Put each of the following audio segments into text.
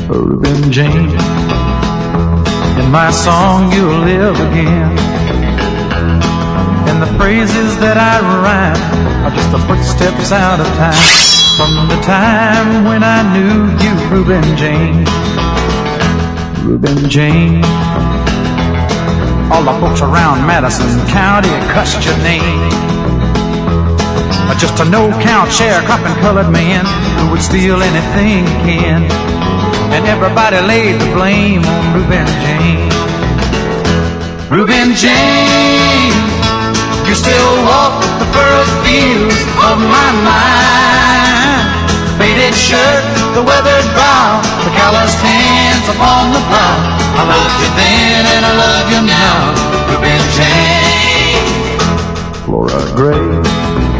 Reuben James, in my song you'll live again. And the phrases that I rhyme are just the footsteps out of time, from the time when I knew you, Reuben James. Reuben James. All the folks around Madison County cussed your name. Just a no-count sharecropping colored man who would steal anything he can. And everybody laid the blame on Reuben James. Reuben James, you still walk the furrowed fields of my mind. Faded shirt, the weathered brow, the calloused hands upon the plow. I loved you then and I love you now, Reuben James. Flora Gray,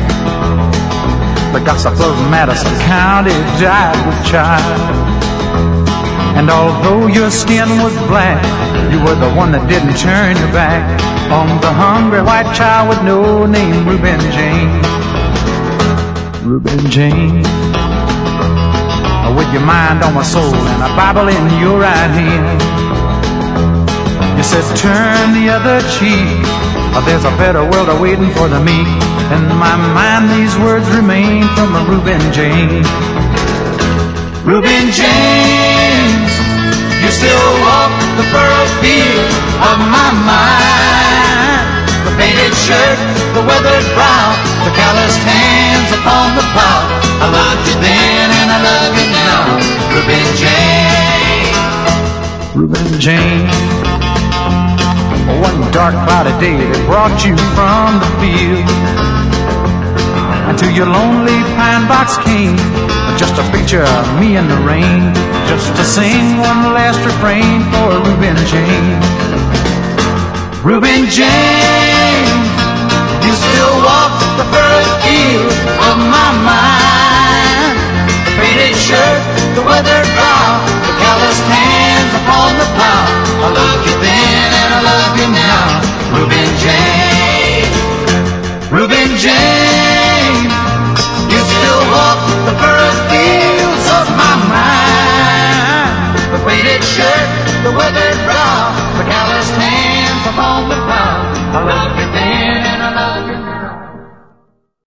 the gossip of Madison County died with child. And although your skin was black, you were the one that didn't turn your back on the hungry white child with no name, Reuben James. Reuben James. With your mind on my soul and a Bible in your right hand, you said turn the other cheek, there's a better world awaiting for the meek. In my mind these words remain from Reuben James. Reuben James, you still walk the furrowed field of my mind. The faded shirt, the weathered brow, the calloused hands upon the plow. I loved you then and I love you now, Reuben James. Reuben James. One dark cloudy day that brought you from the field, until your lonely pine box came, just a picture of me in the rain, just to sing one last refrain for Reuben James. Reuben James,